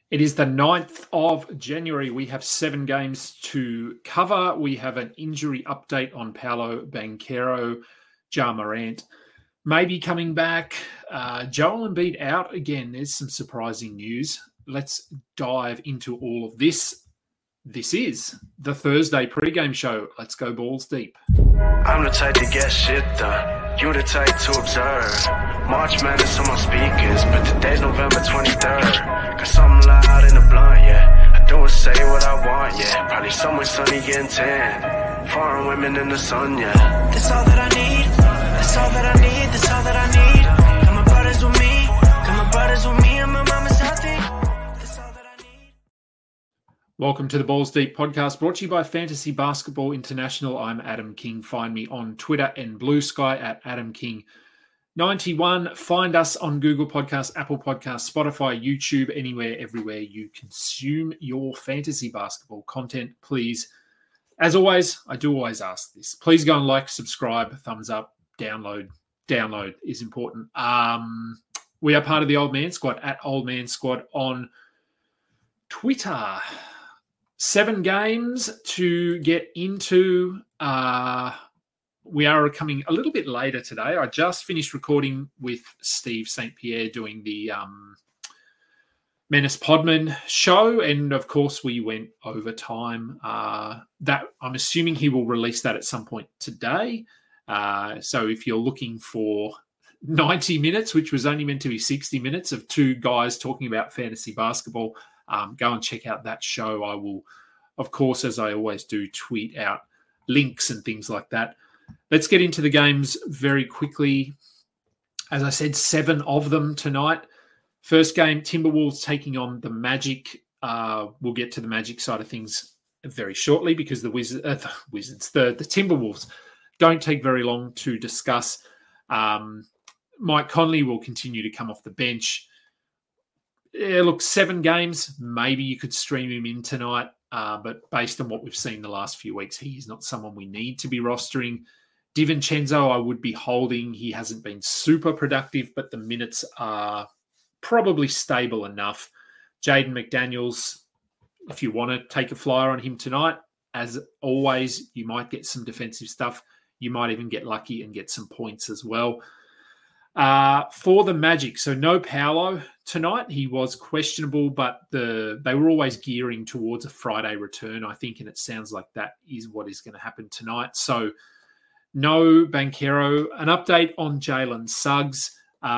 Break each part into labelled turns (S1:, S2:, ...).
S1: It is the 9th of January. We have 7 games to cover. We have an injury update on Paolo Banchero, Ja Morant maybe coming back. Joel Embiid out again. There's some surprising news. Let's dive into all of this. This is the Thursday pregame show. Let's go balls deep.
S2: I'm the type to get shit done. You the type to observe. March Madness on my speakers, but today's November 23rd. Got something loud in the blunt, yeah. I don't say what I want, yeah. Probably somewhere sunny getting tan. Foreign women in the sun, yeah. That's all that I need. That's all that I need. That's all that I need. Got my brothers with me. Got my brothers with me and my mama's healthy. That's all that I need.
S1: Welcome to the Balls Deep podcast, brought to you by Fantasy Basketball International. I'm Adam King. Find me on Twitter and Blue Sky at AdamKing91. Find us on Google Podcasts, Apple Podcasts, Spotify, YouTube, anywhere, everywhere you consume your fantasy basketball content. Please, as always, I do always ask this. Please go and like, subscribe, thumbs up, download. Download is important. We are part of the Old Man Squad at Old Man Squad on Twitter. 7 games to get into. We are coming a little bit later today. I just finished recording with Steve St. Pierre doing the Menace Podman show. And of course, we went over time. That I'm assuming he will release that at some point today. So if you're looking for 90 minutes, which was only meant to be 60 minutes of 2 guys talking about fantasy basketball, go and check out that show. I will, of course, as I always do, tweet out links and things like that. Let's get into the games very quickly. As I said, 7 of them tonight. First game, Timberwolves taking on the Magic. We'll get to the Magic side of things very shortly because the Timberwolves don't take very long to discuss. Mike Conley will continue to come off the bench. Yeah, look, 7 games. Maybe you could stream him in tonight. But based on what we've seen the last few weeks, he's not someone we need to be rostering. DiVincenzo, I would be holding. He hasn't been super productive, but the minutes are probably stable enough. Jaden McDaniels, if you want to take a flyer on him tonight, as always, you might get some defensive stuff. You might even get lucky and get some points as well. For the Magic, so no Paolo tonight. He was questionable, but they were always gearing towards a Friday return, I think, and it sounds like that is what is going to happen tonight. So no Banchero. An update on Jalen Suggs.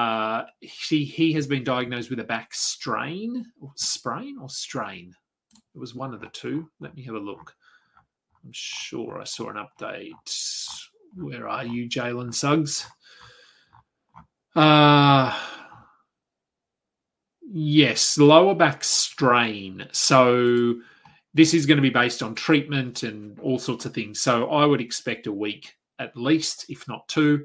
S1: He has been diagnosed with a back strain, or sprain, or strain. It was one of the two. Let me have a look. I'm sure I saw an update. Where are you, Jalen Suggs? Yes, lower back strain. So this is going to be based on treatment and all sorts of things. So I would expect a week at least, if not 2.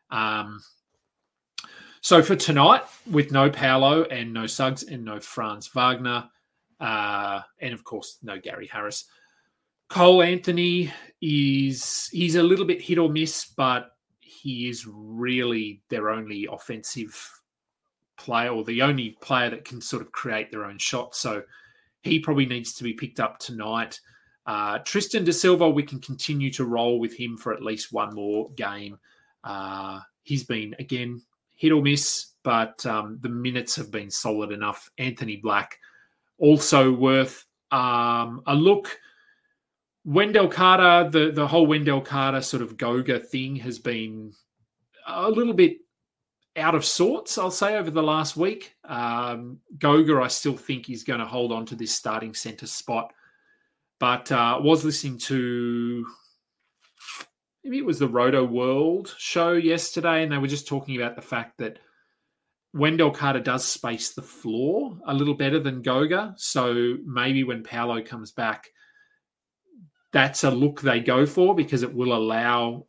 S1: So for tonight, with no Paolo and no Suggs and no Franz Wagner, and of course no Gary Harris, Cole Anthony he's a little bit hit or miss, but he is really their only offensive player, or the only player that can sort of create their own shot. So he probably needs to be picked up tonight. Tristan Da Silva, we can continue to roll with him for at least one more game. He's been, again, hit or miss, but the minutes have been solid enough. Anthony Black, also worth a look. Wendell Carter, the whole Wendell Carter sort of Goga thing has been a little bit out of sorts, I'll say, over the last week. Goga, I still think, is going to hold on to this starting centre spot. But I was listening to, maybe it was the Roto World show yesterday, and they were just talking about the fact that Wendell Carter does space the floor a little better than Goga. So maybe when Paolo comes back, that's a look they go for, because it will allow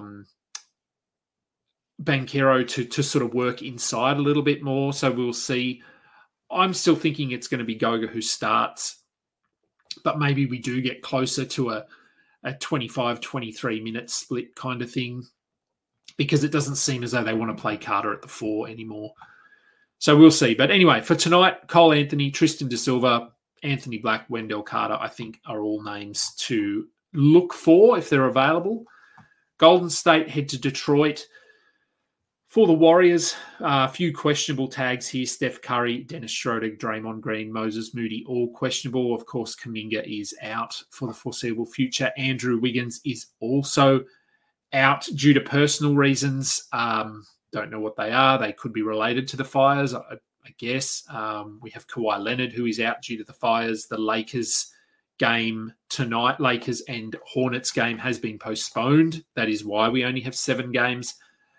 S1: Banchero to sort of work inside a little bit more. So we'll see. I'm still thinking it's going to be Goga who starts, but maybe we do get closer to a 25-23 minute split kind of thing, because it doesn't seem as though they want to play Carter at the 4 anymore. So we'll see. But anyway, for tonight, Cole Anthony, Tristan Da Silva, Anthony Black, Wendell Carter, I think are all names to look for if they're available. Golden State head to Detroit. For the Warriors, a few questionable tags here. Steph Curry, Dennis Schroeder, Draymond Green, Moses Moody, all questionable. Of course, Kuminga is out for the foreseeable future. Andrew Wiggins is also out due to personal reasons. Don't know what they are. They could be related to the fires, I guess. We have Kawhi Leonard, who is out due to the fires. The Lakers game tonight, Lakers and Hornets game, has been postponed. That is why we only have 7 games.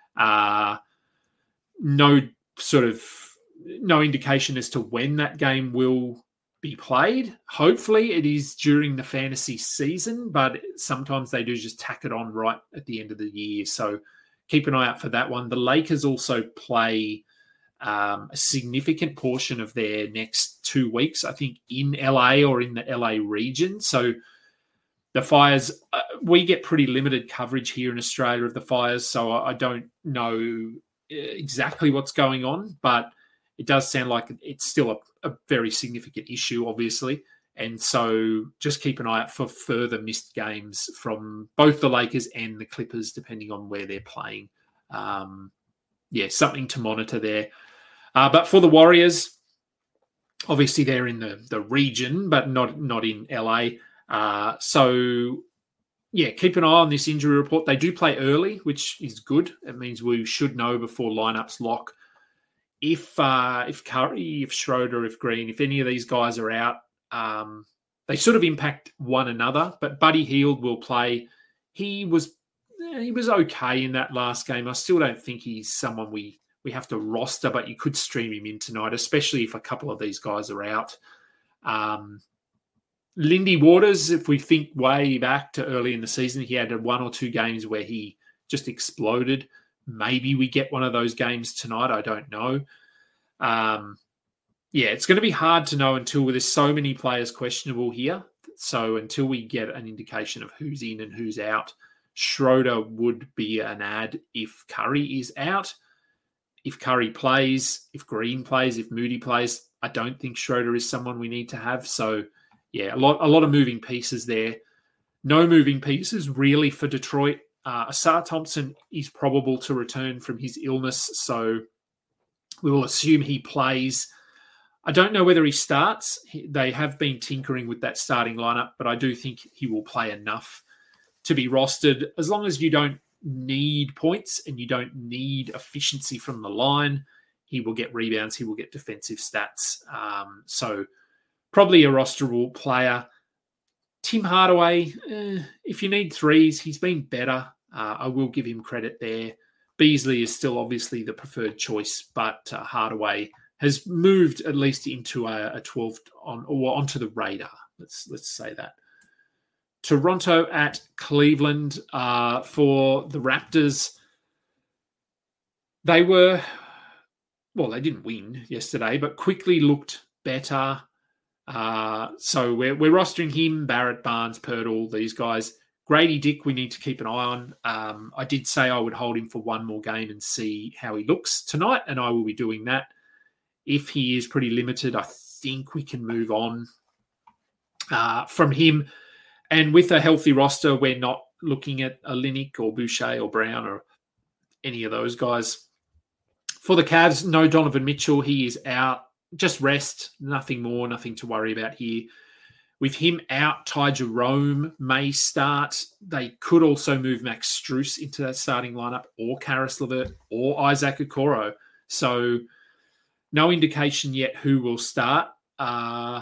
S1: No indication as to when that game will be played. Hopefully it is during the fantasy season, but sometimes they do just tack it on right at the end of the year. So keep an eye out for that one. The Lakers also play a significant portion of their next 2 weeks, I think, in LA or in the LA region. So the fires, we get pretty limited coverage here in Australia of the fires, so I don't know exactly what's going on, but it does sound like it's still a very significant issue, obviously. And so just keep an eye out for further missed games from both the Lakers and the Clippers, depending on where they're playing. Something to monitor there. But for the Warriors, obviously they're in the region, but not in LA. Keep an eye on this injury report. They do play early, which is good. It means we should know before lineups lock. If Curry, if Schroeder, if Green, if any of these guys are out, they sort of impact one another. But Buddy Hield will play. He was okay in that last game. I still don't think he's someone we have to roster, but you could stream him in tonight, especially if a couple of these guys are out. Lindy Waters, if we think way back to early in the season, he had 1 or 2 games where he just exploded. Maybe we get one of those games tonight. I don't know. It's going to be hard to know until there's so many players questionable here. So until we get an indication of who's in and who's out, Schroeder would be an ad if Curry is out. If Curry plays, if Green plays, if Moody plays, I don't think Schroeder is someone we need to have. So, a lot of moving pieces there. No moving pieces really for Detroit. Asar Thompson is probable to return from his illness, so we will assume he plays. I don't know whether he starts. They have been tinkering with that starting lineup, but I do think he will play enough to be rostered. As long as you don't need points and you don't need efficiency from the line, he will get rebounds, he will get defensive stats. So probably a rosterable player. Tim Hardaway, if you need threes, he's been better. I will give him credit there. Beasley is still obviously the preferred choice, but Hardaway has moved at least into a 12 onto the radar. Let's say that. Toronto at Cleveland for the Raptors. They didn't win yesterday, but quickly looked better. So we're rostering him, Barrett, Barnes, Pirtle, these guys. Grady Dick, we need to keep an eye on. I did say I would hold him for one more game and see how he looks tonight, and I will be doing that. If he is pretty limited, I think we can move on from him. And with a healthy roster, we're not looking at a Olynyk or Boucher or Brown or any of those guys. For the Cavs, no Donovan Mitchell. He is out. Just rest. Nothing more. Nothing to worry about here. With him out, Ty Jerome may start. They could also move Max Strus into that starting lineup, or Karis LeVert, or Isaac Okoro. So no indication yet who will start. I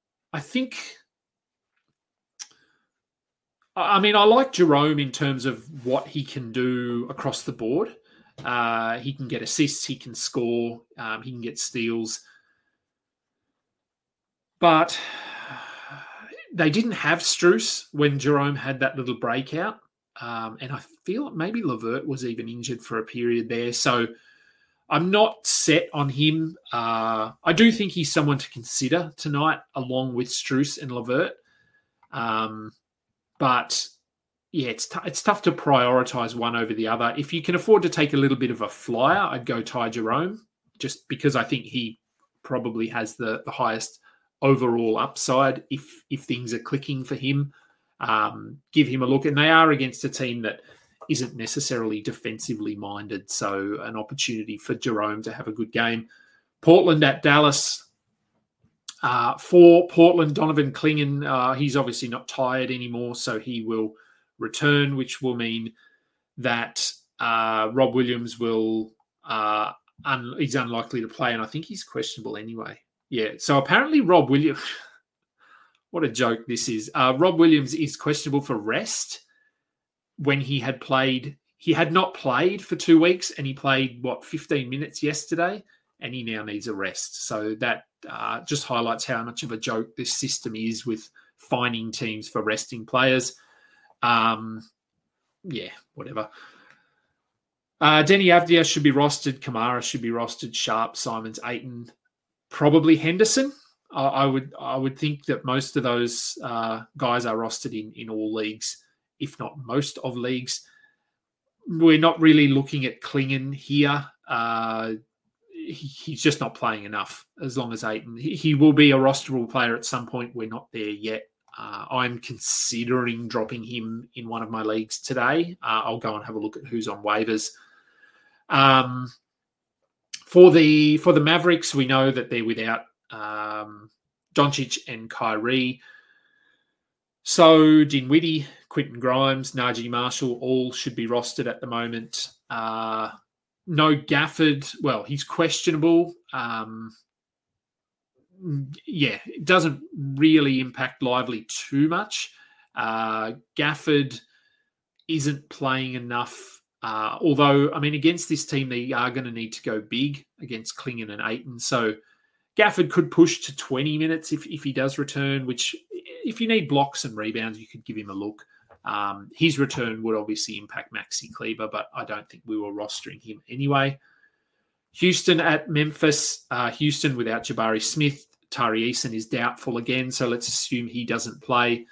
S1: like Jerome in terms of what he can do across the board. He can get assists, he can score, he can get steals. But they didn't have Strus when Jerome had that little breakout. And I feel maybe LeVert was even injured for a period there. So I'm not set on him. I do think he's someone to consider tonight, along with Strus and LeVert. But yeah, it's tough to prioritize one over the other. If you can afford to take a little bit of a flyer, I'd go Ty Jerome. just because I think he probably has the highest overall upside if things are clicking for him. Give him a look. And they are against a team that isn't necessarily defensively minded, so an opportunity for Jerome to have a good game. Portland at Dallas. For Portland, Donovan Clingan, he's obviously not tired anymore, so he will return, which will mean that Rob Williams will he's unlikely to play, and I think he's questionable anyway. Yeah, so apparently Rob Williams, what a joke this is. Rob Williams is questionable for rest when he had not played for 2 weeks, and he played, 15 minutes yesterday, and he now needs a rest. So that just highlights how much of a joke this system is with fining teams for resting players. Whatever. Denny Avdia should be rostered. Kamara should be rostered. Sharp, Simons, Ayton, probably Henderson. I would think that most of those guys are rostered in all leagues, if not most of leagues. We're not really looking at Clingan here. He's just not playing enough as long as Ayton. He will be a rosterable player at some point. We're not there yet. I'm considering dropping him in one of my leagues today. I'll go and have a look at who's on waivers. For the Mavericks, we know that they're without Doncic and Kyrie. So Dinwiddie, Quentin Grimes, Najee Marshall, all should be rostered at the moment. No Gafford. Well, he's questionable. It doesn't really impact Lively too much. Gafford isn't playing enough. Although, against this team, they are going to need to go big against Clingan and Ayton. So Gafford could push to 20 minutes if he does return, which if you need blocks and rebounds, you could give him a look. His return would obviously impact Maxi Kleber, but I don't think we were rostering him anyway. Houston at Memphis. Houston without Jabari Smith. Tari Eason is doubtful again, so let's assume he doesn't play.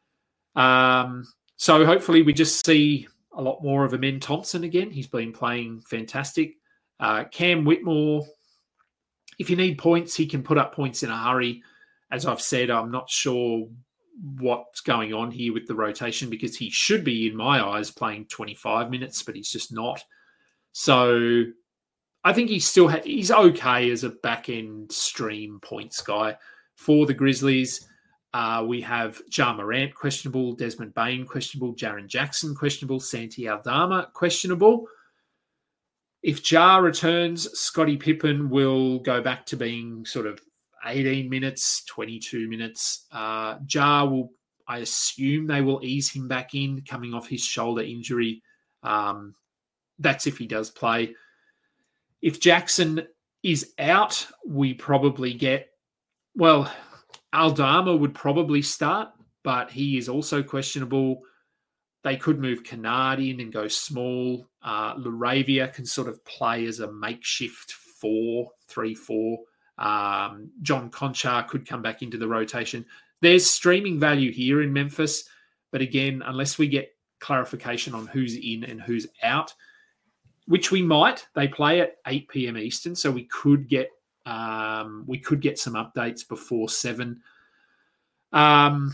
S1: So hopefully we just see a lot more of Amen Thompson again. He's been playing fantastic. Cam Whitmore, if you need points, he can put up points in a hurry. As I've said, I'm not sure what's going on here with the rotation because he should be, in my eyes, playing 25 minutes, but he's just not. So I think he's okay as a back-end stream points guy. For the Grizzlies, we have Ja Morant questionable, Desmond Bain questionable, Jaren Jackson questionable, Santi Aldama questionable. If Ja returns, Scottie Pippen will go back to being sort of 18 minutes, 22 minutes. Ja will, I assume they will ease him back in coming off his shoulder injury. That's if he does play. If Jackson is out, we probably get, Aldama would probably start, but he is also questionable. They could move Kennard in and go small. Laravia can sort of play as a makeshift 4-3-4. John Conchar could come back into the rotation. There's streaming value here in Memphis, but again, unless we get clarification on who's in and who's out, which we might, they play at 8 p.m. Eastern, so we could get some updates before 7. Then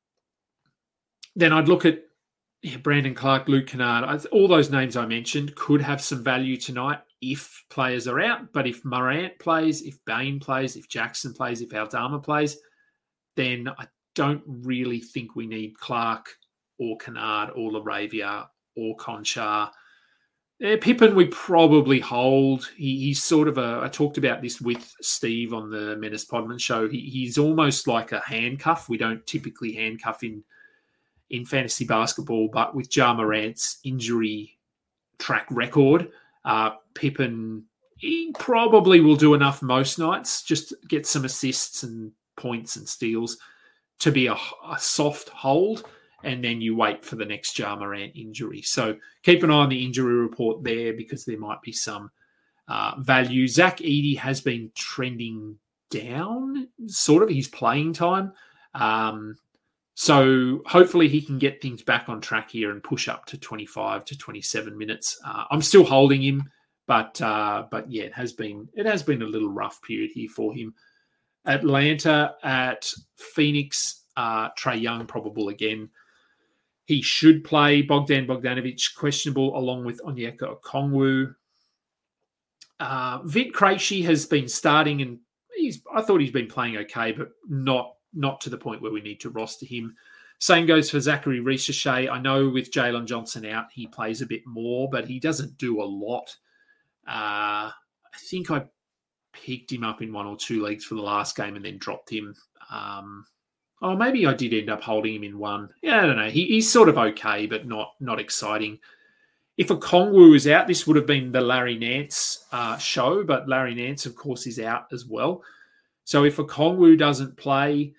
S1: I'd look at Brandon Clark, Luke Kennard. All those names I mentioned could have some value tonight if players are out. But if Morant plays, if Bain plays, if Jackson plays, if Aldama plays, then I don't really think we need Clark or Kennard or Laravia or Conchar. Pippen we probably hold. He's sort of I talked about this with Steve on the Menace Podman show. He's almost like a handcuff. We don't typically handcuff in fantasy basketball, but with Ja Morant's injury track record, Pippen, he probably will do enough most nights, just get some assists and points and steals to be a soft hold, and then you wait for the next Ja Morant injury. So keep an eye on the injury report there because there might be some value. Zach Edey has been trending down, sort of, his playing time. So hopefully he can get things back on track here and push up to 25 to 27 minutes. I'm still holding him, But yeah, it has been a little rough period here for him. Atlanta at Phoenix, Trae Young probable again. He should play. Bogdan Bogdanovic questionable along with Onyeka Okongwu. Vit Krejci has been starting, and I thought he's been playing okay, but not to the point where we need to roster him. Same goes for Zachary Risacher. I know with Jalen Johnson out, he plays a bit more, but he doesn't do a lot. I think I picked him up in one or two leagues for the last game and then dropped him. Maybe I did end up holding him in one. Yeah, I don't know. He's sort of okay, but not exciting. If Okongwu is out, this would have been the Larry Nance show, but Larry Nance, of course, is out as well. So if Okongwu doesn't play,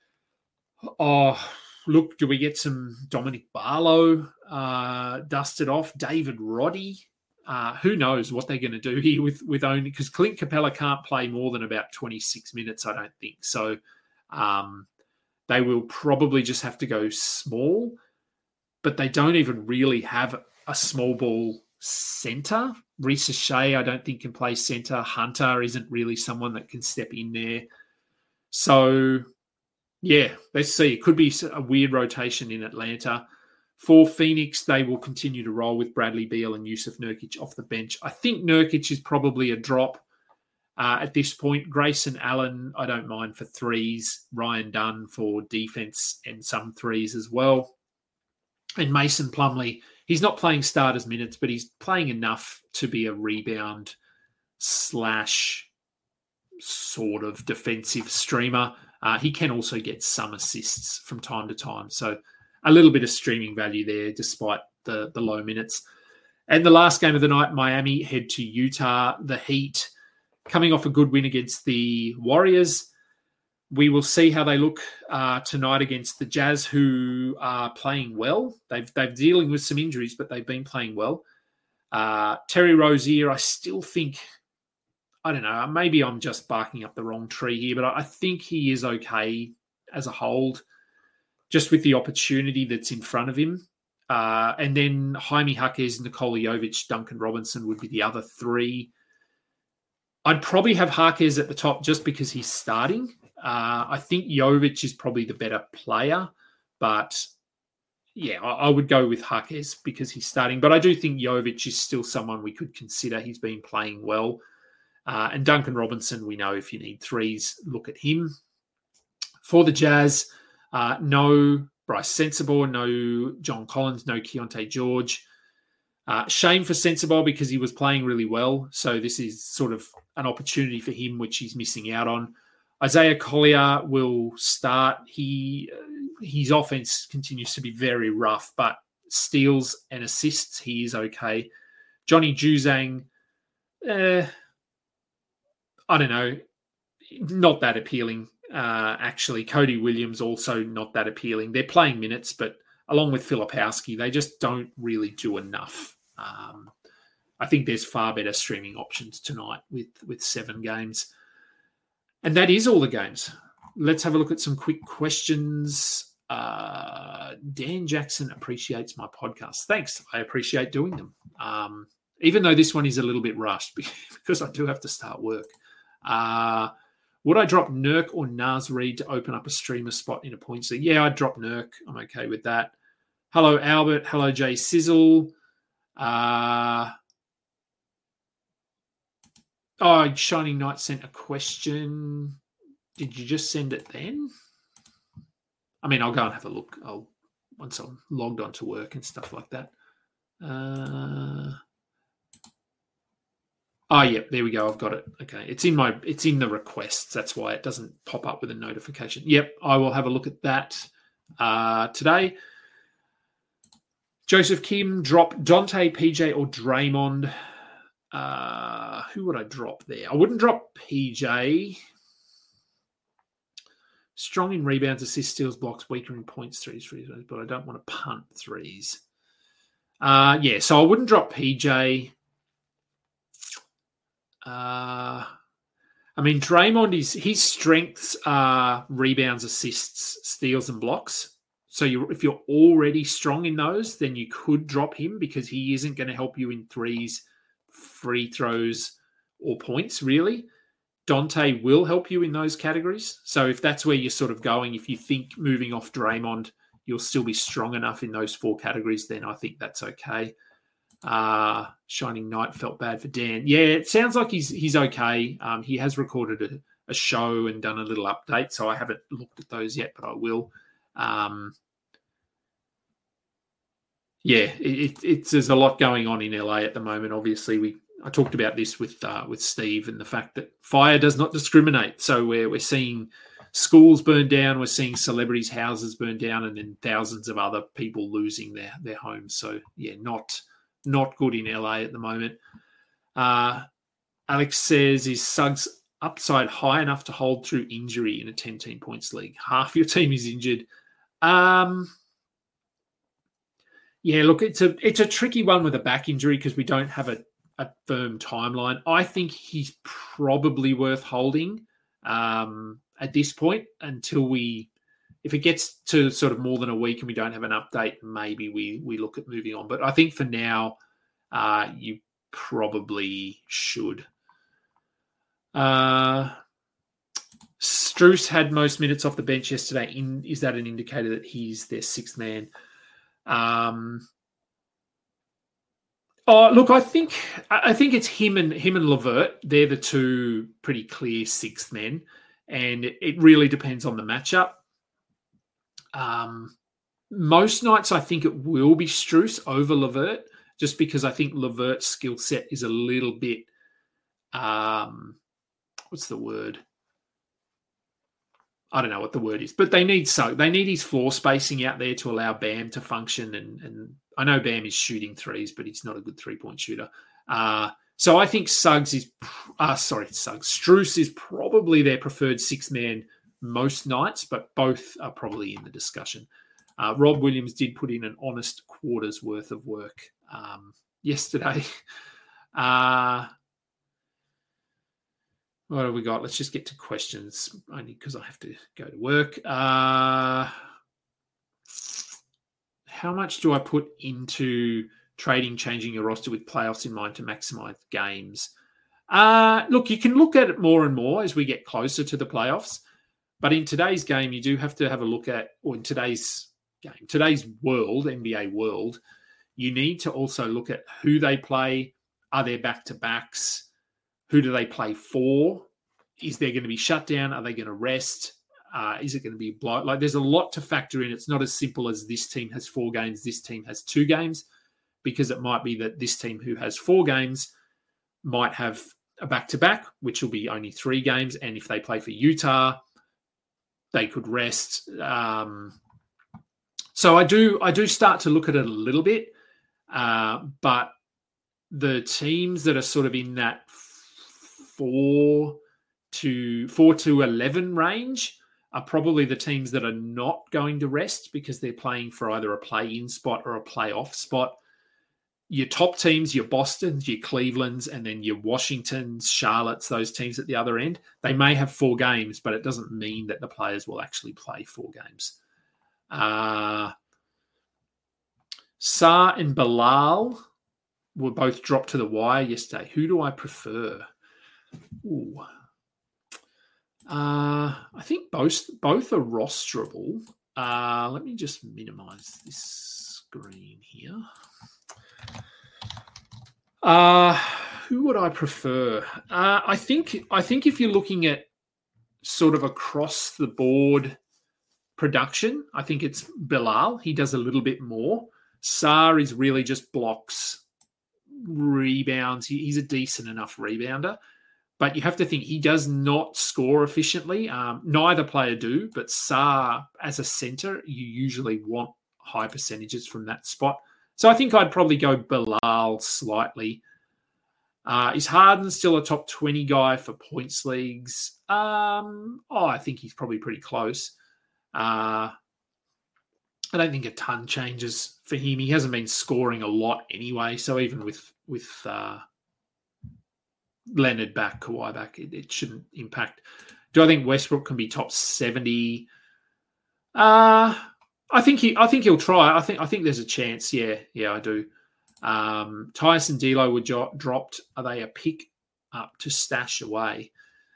S1: look, do we get some Dominic Barlow dusted off? David Roddy? Who knows what they're going to do here with only, because Clint Capella can't play more than about 26 minutes, I don't think. So they will probably just have to go small, but they don't even really have a small ball center. Risacher, I don't think, can play center. Hunter isn't really someone that can step in there. So, yeah, let's see. It could be a weird rotation in Atlanta. For Phoenix, they will continue to roll with Bradley Beal and Yusuf Nurkic off the bench. I think Nurkic is probably a drop at this point. Grayson Allen, I don't mind for threes. Ryan Dunn for defense and some threes as well. And Mason Plumlee, he's not playing starters minutes, but he's playing enough to be a rebound / sort of defensive streamer. He can also get some assists from time to time. So a little bit of streaming value there, despite the low minutes. And the last game of the night, Miami head to Utah. The Heat, coming off a good win against the Warriors. We will see how they look tonight against the Jazz, who are playing well. They've dealing with some injuries, but they've been playing well. Terry Rozier, I still think, I don't know, maybe I'm just barking up the wrong tree here, but I think he is okay as a hold, just with the opportunity that's in front of him. And then Jaime Jaquez, Nikola Jovic, Duncan Robinson would be the other three. I'd probably have Jaquez at the top just because he's starting. I think Jovic is probably the better player, but yeah, I would go with Jaquez because he's starting. But I do think Jovic is still someone we could consider. He's been playing well. And Duncan Robinson, we know if you need threes, look at him. For the Jazz, no Bryce Sensabaugh, no John Collins, no Keontae George. Shame for Sensabaugh because he was playing really well. So this is sort of an opportunity for him, which he's missing out on. Isaiah Collier will start. His offense continues to be very rough, but steals and assists, he is okay. Johnny Juzang, I don't know, not that appealing, actually. Cody Williams also not that appealing. They're playing minutes, but along with Filipowski, they just don't really do enough. I think there's far better streaming options tonight with 7 games. And that is all the games. Let's have a look at some quick questions. Dan Jackson appreciates my podcast. Thanks. I appreciate doing them. Even though this one is a little bit rushed because I do have to start work. Would I drop Nurk or Naz Reid to open up a streamer spot in a points league? Yeah, I'd drop Nurk. I'm okay with that. Hello, Albert. Hello, Jay Sizzle. Shining Knight sent a question. Did you just send it then? I mean, I'll go and have a look. Once I'm logged on to work and stuff like that. Yeah, there we go. I've got it. Okay. It's in the requests. That's why it doesn't pop up with a notification. Yep. I will have a look at that today. Joseph Kim, drop Dante, PJ, or Draymond. Who would I drop there? I wouldn't drop PJ. Strong in rebounds, assists, steals, blocks, weaker in points, threes, but I don't want to punt threes. So I wouldn't drop PJ. Draymond his strengths are rebounds, assists, steals, and blocks. So if you're already strong in those, then you could drop him because he isn't going to help you in threes free throws or points, really. Dante will help you in those categories. So if that's where you're sort of going, if you think moving off Draymond, you'll still be strong enough in those 4 categories, then I think that's okay. Shining Knight felt bad for Dan. Yeah, it sounds like he's okay. He has recorded a show and done a little update, so I haven't looked at those yet, but I will. There's a lot going on in LA at the moment. Obviously, I talked about this with Steve and the fact that fire does not discriminate. So we're seeing schools burn down, we're seeing celebrities' houses burn down, and then thousands of other people losing their homes. So yeah, not good in LA at the moment. Alex says, is Suggs upside high enough to hold through injury in a 10-team points league? Half your team is injured. Yeah, look, it's a tricky one with a back injury because we don't have a firm timeline. I think he's probably worth holding at this point until if it gets to sort of more than a week and we don't have an update, maybe we look at moving on. But I think for now, you probably should. Strus had most minutes off the bench yesterday. Is that an indicator that he's their 6th man? Look, I think it's him and LeVert. They're the 2 pretty clear 6th men, and it really depends on the matchup. Most nights, I think it will be Strus over LeVert, just because I think LeVert's skill set is a little bit, what's the word? I don't know what the word is, but they need his floor spacing out there to allow Bam to function. And I know Bam is shooting threes, but he's not a good 3-point shooter. So I think Strus is probably their preferred 6th man most nights, but both are probably in the discussion. Rob Williams did put in an honest quarter's worth of work yesterday. What have we got? Let's just get to questions, only because I have to go to work. How much do I put into trading, changing your roster with playoffs in mind to maximize games? Look, you can look at it more and more as we get closer to the playoffs. But in today's game, you do have to have a look at, or in today's world, NBA world, you need to also look at who they play. Are there back-to-backs? Who do they play for? Is there going to be shutdown? Are they going to rest? Is it going to be a blowout? Like, there's a lot to factor in. It's not as simple as this team has 4 games, this team has 2 games, because it might be that this team who has 4 games might have a back-to-back, which will be only 3 games. And if they play for Utah, they could rest. So I do start to look at it a little bit, but the teams that are sort of in that 4 to 11 range are probably the teams that are not going to rest because they're playing for either a play-in spot or a play-off spot. Your top teams, your Bostons, your Clevelands, and then your Washingtons, Charlottes, those teams at the other end, they may have 4 games, but it doesn't mean that the players will actually play 4 games. Sar and Bilal were both dropped to the wire yesterday. Who do I prefer? Ooh. I think both are rosterable. Let me just minimize this screen here. Who would I prefer? I think if you're looking at sort of across the board production, I think it's Bilal. He does a little bit more. Sar is really just blocks, rebounds. He's a decent enough rebounder. But you have to think he does not score efficiently. Neither player do, but Sar, as a center, you usually want high percentages from that spot. So I think I'd probably go Bilal slightly. Is Harden still a top 20 guy for points leagues? I think he's probably pretty close. I don't think a ton changes for him. He hasn't been scoring a lot anyway, so even with Leonard back, Kawhi back, it shouldn't impact. Do I think Westbrook can be top 70? I think he'll try. I think there's a chance. Yeah, I do. Tyus and D'Lo were dropped. Are they a pick up to stash away?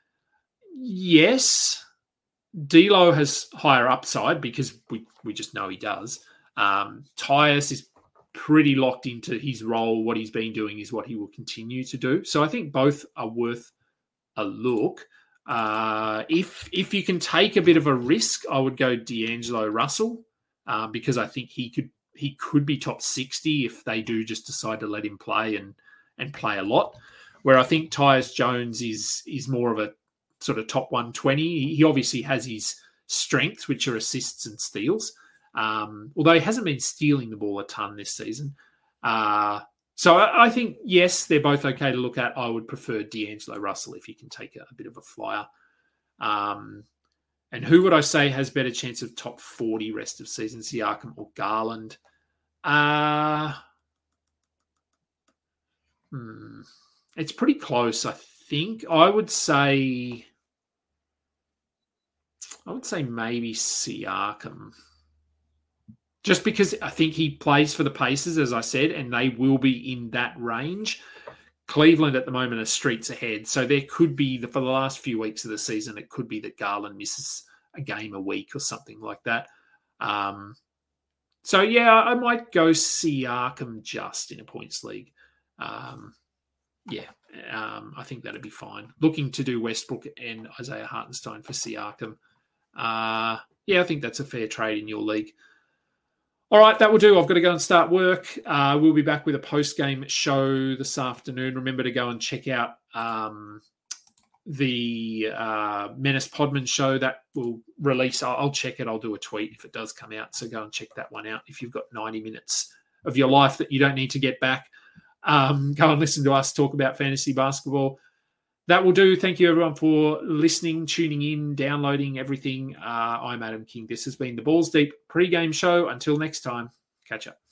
S1: Yes. D'Lo has higher upside because we just know he does. Tyus is pretty locked into his role. What he's been doing is what he will continue to do. So I think both are worth a look. If you can take a bit of a risk, I would go D'Angelo Russell because I think he could be top 60 if they do just decide to let him play and play a lot. Where I think Tyus Jones is more of a sort of top 120. He obviously has his strengths, which are assists and steals, although he hasn't been stealing the ball a ton this season. So I think, yes, they're both okay to look at. I would prefer D'Angelo Russell if you can take a bit of a flyer. And who would I say has better chance of top 40 rest of season, Siakam or Garland? It's pretty close, I think. I would say maybe Siakam. Just because I think he plays for the Pacers, as I said, and they will be in that range. Cleveland at the moment are streets ahead. So there could be, for the last few weeks of the season, it could be that Garland misses a game a week or something like that. So, yeah, I might go Siakam just in a points league. I think that'd be fine. Looking to do Westbrook and Isaiah Hartenstein for Siakam. I think that's a fair trade in your league. All right, that will do. I've got to go and start work. We'll be back with a post-game show this afternoon. Remember to go and check out the Menace Podman show that will release. I'll check it. I'll do a tweet if it does come out. So go and check that one out. If you've got 90 minutes of your life that you don't need to get back, go and listen to us talk about fantasy basketball. That will do. Thank you, everyone, for listening, tuning in, downloading everything. I'm Adam King. This has been the Balls Deep pre-game show. Until next time, catch up.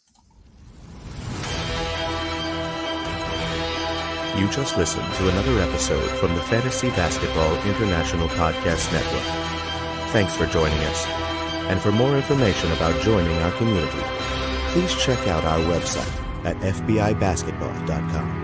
S3: You just listened to another episode from the Fantasy Basketball International Podcast Network. Thanks for joining us. And for more information about joining our community, please check out our website at fbibasketball.com.